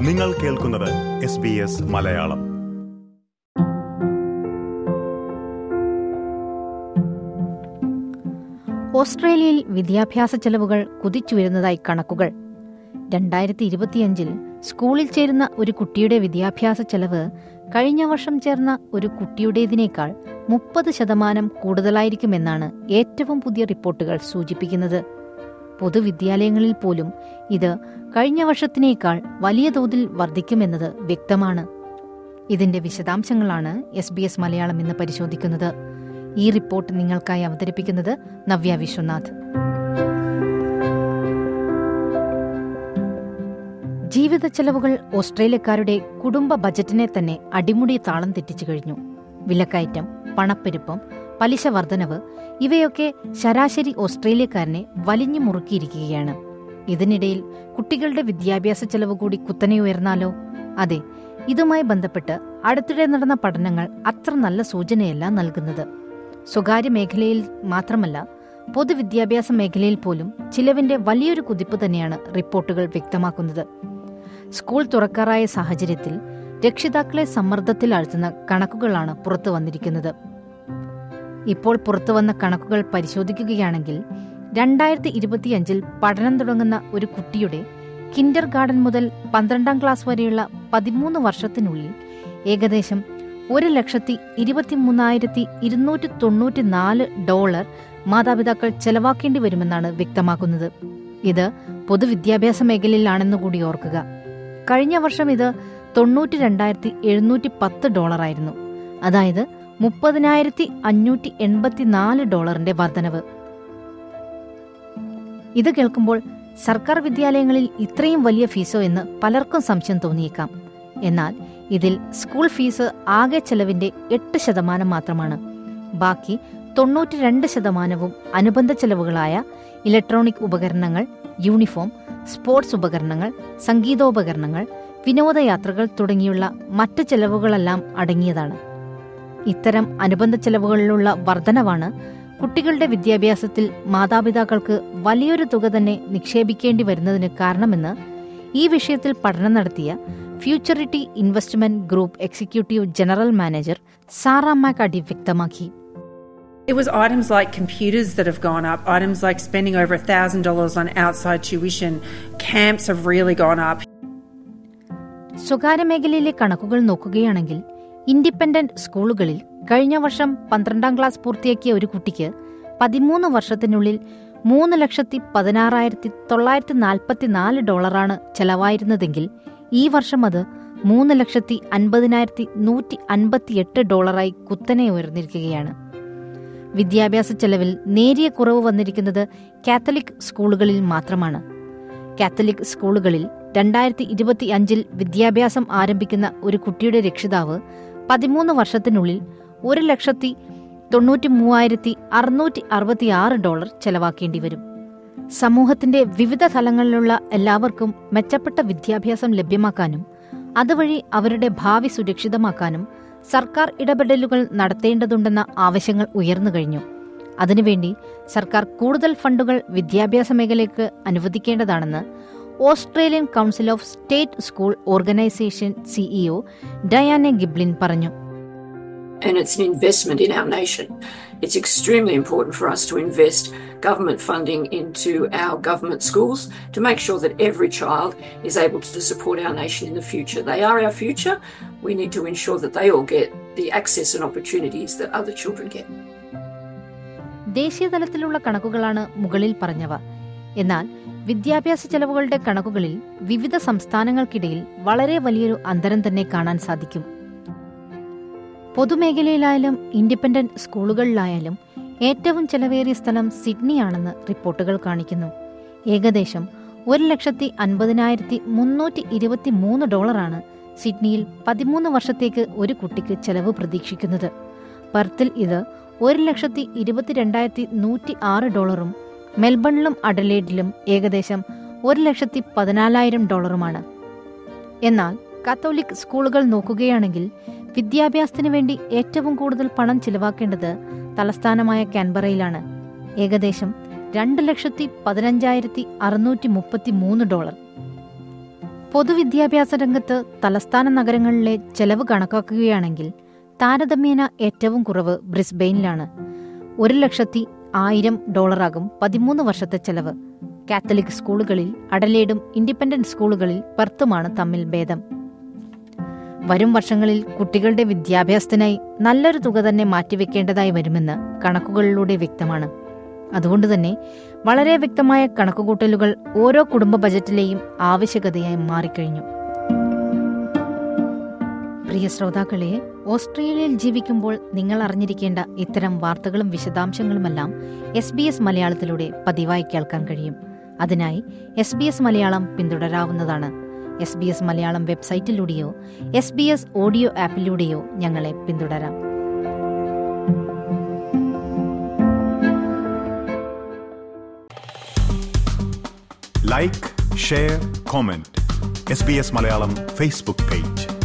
നിങ്ങൾ കേൾക്കുന്നത് SBS മലയാളം. ഓസ്ട്രേലിയയിൽ വിദ്യാഭ്യാസ ചെലവുകൾ കുതിച്ചുയരുന്നതായി കണക്കുകൾ. 2025 സ്കൂളിൽ ചേരുന്ന ഒരു കുട്ടിയുടെ വിദ്യാഭ്യാസ ചെലവ് കഴിഞ്ഞ വർഷം ചേർന്ന ഒരു കുട്ടിയുടേതിനേക്കാൾ 30% കൂടുതലായിരിക്കുമെന്നാണ് ഏറ്റവും പുതിയ റിപ്പോർട്ടുകൾ സൂചിപ്പിക്കുന്നത്. പൊതുവിദ്യാലയങ്ങളിൽ പോലും ഇത് കഴിഞ്ഞ വർഷത്തിനേക്കാൾ വലിയ തോതിൽ വർദ്ധിക്കുമെന്നത് വ്യക്തമാണ്. ഇതിന്റെ വിശദാംശങ്ങളാണ് SBS മലയാളം ഇന്ന് പരിശോധിക്കുന്നത്. ഈ റിപ്പോർട്ട് നിങ്ങൾക്കായി അവതരിപ്പിക്കുന്നത് നവ്യ വിശ്വനാഥ്. ജീവിത ചെലവുകൾ ഓസ്ട്രേലിയക്കാരുടെ കുടുംബ ബജറ്റിനെ തന്നെ അടിമുടി താളം തെറ്റിച്ചു കഴിഞ്ഞു. വിലക്കയറ്റം, പണപ്പെരുപ്പം, പലിശ വർധനവ് ഇവയൊക്കെ ശരാശരി ഓസ്ട്രേലിയക്കാരനെ വലിഞ്ഞു മുറുക്കിയിരിക്കുകയാണ്. ഇതിനിടയിൽ കുട്ടികളുടെ വിദ്യാഭ്യാസ ചെലവ് കൂടി കുത്തനെ ഉയർന്നാലോ? അതെ, ഇതുമായി ബന്ധപ്പെട്ട് അടുത്തിടെ നടന്ന പഠനങ്ങൾ അത്ര നല്ല സൂചനയല്ല നൽകുന്നത്. സ്വകാര്യ മേഖലയിൽ മാത്രമല്ല, പൊതുവിദ്യാഭ്യാസ മേഖലയിൽ പോലും ചിലവിന്റെ വലിയൊരു കുതിപ്പ് തന്നെയാണ് റിപ്പോർട്ടുകൾ വ്യക്തമാക്കുന്നത്. സ്കൂൾ തുറക്കാറായ സാഹചര്യത്തിൽ രക്ഷിതാക്കളെ സമ്മർദ്ദത്തിലാഴ്ത്തുന്ന കണക്കുകളാണ് പുറത്തു വന്നിരിക്കുന്നത്. ഇപ്പോൾ പുറത്തുവന്ന കണക്കുകൾ പരിശോധിക്കുകയാണെങ്കിൽ 2025 പഠനം തുടങ്ങുന്ന ഒരു കുട്ടിയുടെ കിൻഡർ ഗാർഡൻ മുതൽ 12ാം ക്ലാസ് വരെയുള്ള 13 വർഷത്തിനുള്ളിൽ ഏകദേശം $1,23,294 മാതാപിതാക്കൾ ചെലവാക്കേണ്ടി വരുമെന്നാണ് വ്യക്തമാക്കുന്നത്. ഇത് പൊതുവിദ്യാഭ്യാസ മേഖലയിലാണെന്നുകൂടി ഓർക്കുക. കഴിഞ്ഞ വർഷം ഇത് $92,710 ആയിരുന്നു. അതായത് $30,584 വർധനവ്. ഇത് കേൾക്കുമ്പോൾ സർക്കാർ വിദ്യാലയങ്ങളിൽ ഇത്രയും വലിയ ഫീസോ എന്ന് പലർക്കും സംശയം തോന്നിയേക്കാം. എന്നാൽ ഇതിൽ സ്കൂൾ ഫീസ് ആകെ ചെലവിന്റെ 8% മാത്രമാണ്. ബാക്കി 92% അനുബന്ധ ചെലവുകളായ ഇലക്ട്രോണിക് ഉപകരണങ്ങൾ, യൂണിഫോം, സ്പോർട്സ് ഉപകരണങ്ങൾ, സംഗീതോപകരണങ്ങൾ, വിനോദയാത്രകൾ തുടങ്ങിയുള്ള മറ്റ് ചെലവുകളെല്ലാം അടങ്ങിയതാണ്. ഇത്തരം അനുബന്ധ ചെലവുകളിലുള്ള വർധനവാണ് കുട്ടികളുടെ വിദ്യാഭ്യാസത്തിൽ മാതാപിതാക്കൾക്ക് വലിയൊരു തുക തന്നെ നിക്ഷേപിക്കേണ്ടി വരുന്നതിന് കാരണമെന്ന് ഈ വിഷയത്തിൽ പഠനം നടത്തിയ Futurity Investment Group executive general manager Sarah മാക്കാഡി വ്യക്തമാക്കി. It was items like computers that have gone up, items like spending over $1,000 on outside tuition. Camps have really gone up. സ്വകാര്യ മേഖലയിലെ കണക്കുകൾ നോക്കുകയാണെങ്കിൽ ഇൻഡിപെൻഡന്റ് സ്കൂളുകളിൽ കഴിഞ്ഞ വർഷം 12ാം ക്ലാസ് പൂർത്തിയാക്കിയ ഒരു കുട്ടിക്ക് 13 വർഷത്തിനുള്ളിൽ $3,16,944 ചെലവായിരുന്നതെങ്കിൽ ഈ വർഷം അത് $3,50,158 കുത്തനെ ഉയർന്നിരിക്കുകയാണ്. വിദ്യാഭ്യാസ ചെലവിൽ നേരിയ കുറവ് വന്നിരിക്കുന്നത് കാത്തലിക് സ്കൂളുകളിൽ മാത്രമാണ്. കാത്തലിക് സ്കൂളുകളിൽ 2025 വിദ്യാഭ്യാസം ആരംഭിക്കുന്ന ഒരു കുട്ടിയുടെ രക്ഷിതാവ് 13 വർഷത്തിനുള്ളിൽ $1,93,666 ചെലവാക്കേണ്ടി വരും. സമൂഹത്തിന്റെ വിവിധ തലങ്ങളിലുള്ള എല്ലാവർക്കും മെച്ചപ്പെട്ട വിദ്യാഭ്യാസം ലഭ്യമാക്കാനും അതുവഴി അവരുടെ ഭാവി സുരക്ഷിതമാക്കാനും സർക്കാർ ഇടപെടലുകൾ നടത്തേണ്ടതുണ്ടെന്ന ആവശ്യങ്ങൾ ഉയർന്നു കഴിഞ്ഞു. അതിനുവേണ്ടി സർക്കാർ കൂടുതൽ ഫണ്ടുകൾ വിദ്യാഭ്യാസ മേഖലയ്ക്ക് അനുവദിക്കേണ്ടതാണെന്ന് Australian Council of State School Organisation CEO Diana Giblin പറഞ്ഞു. And it's an investment in our nation. It's extremely important for us to invest government funding into our government schools to make sure that every child is able to support our nation in the future. They are our future. We need to ensure that they all get the access and opportunities that other children get. ദേശീയ തലത്തിലുള്ള കണക്കുകളാണ് മുകളിൽ പറഞ്ഞവ. എന്നാൽ വിദ്യാഭ്യാസ ചെലവുകളുടെ കണക്കുകളിൽ വിവിധ സംസ്ഥാനങ്ങൾക്കിടയിൽ വളരെ വലിയൊരു അന്തരം തന്നെ കാണാൻ സാധിക്കും. പൊതുമേഖലയിലായാലും ഇൻഡിപെൻഡന്റ് സ്കൂളുകളിലായാലും ഏറ്റവും ചെലവേറിയ സ്ഥലം സിഡ്നിയാണെന്ന് റിപ്പോർട്ടുകൾ കാണിക്കുന്നു. ഏകദേശം $1,50,323 സിഡ്നിയിൽ 13 വർഷത്തേക്ക് ഒരു കുട്ടിക്ക് ചെലവ് പ്രതീക്ഷിക്കുന്നത്. പെർത്തിൽ ഇത് $1,22,106, മെൽബണിലും അഡലേഡിലും ഏകദേശം $1,14,000. എന്നാൽ കത്തോലിക് സ്കൂളുകൾ നോക്കുകയാണെങ്കിൽ വിദ്യാഭ്യാസത്തിനു വേണ്ടി ഏറ്റവും കൂടുതൽ പണം ചിലവാക്കേണ്ടത് തലസ്ഥാനമായ കാൻബറയിലാണ്. ഏകദേശം $2,15,633. പൊതുവിദ്യാഭ്യാസ രംഗത്ത് തലസ്ഥാന നഗരങ്ങളിലെ ചെലവ് കണക്കാക്കുകയാണെങ്കിൽ താരതമ്യേന ഏറ്റവും കുറവ് ബ്രിസ്ബെയിനിലാണ്. $100,000 13 വർഷത്തെ ചെലവ്. കാത്തലിക് സ്കൂളുകളിൽ അഡലേഡും ഇൻഡിപെൻഡന്റ് സ്കൂളുകളിൽ പെർത്തുമാണ് തമ്മിൽ ഭേദം. വരും വർഷങ്ങളിൽ കുട്ടികളുടെ വിദ്യാഭ്യാസത്തിനായി നല്ലൊരു തുക തന്നെ മാറ്റിവെക്കേണ്ടതായി വരുമെന്ന് കണക്കുകളിലൂടെ വ്യക്തമാണ്. അതുകൊണ്ടുതന്നെ വളരെ വ്യക്തമായ കണക്കുകൂട്ടലുകൾ ഓരോ കുടുംബ ബജറ്റിലെയും ആവശ്യകതയായി മാറിക്കഴിഞ്ഞു. പ്രിയ ശ്രോതാക്കളെ, ഓസ്ട്രേലിയയിൽ ജീവിക്കുമ്പോൾ നിങ്ങൾ അറിഞ്ഞിരിക്കേണ്ട ഇത്തരം വാർത്തകളും വിശദാംശങ്ങളുമെല്ലാം SBS മലയാളത്തിലൂടെ പതിവായി കേൾക്കാൻ കഴിയും. അതിനായി SBS മലയാളം പിന്തുടരാവുന്നതാണ്. SBS മലയാളം വെബ്സൈറ്റിലൂടെയോ SBS ഓഡിയോ ആപ്പിലൂടെയോ ഞങ്ങളെ പിന്തുടരാം. Like, share, comment. SBS Malayalam Facebook page.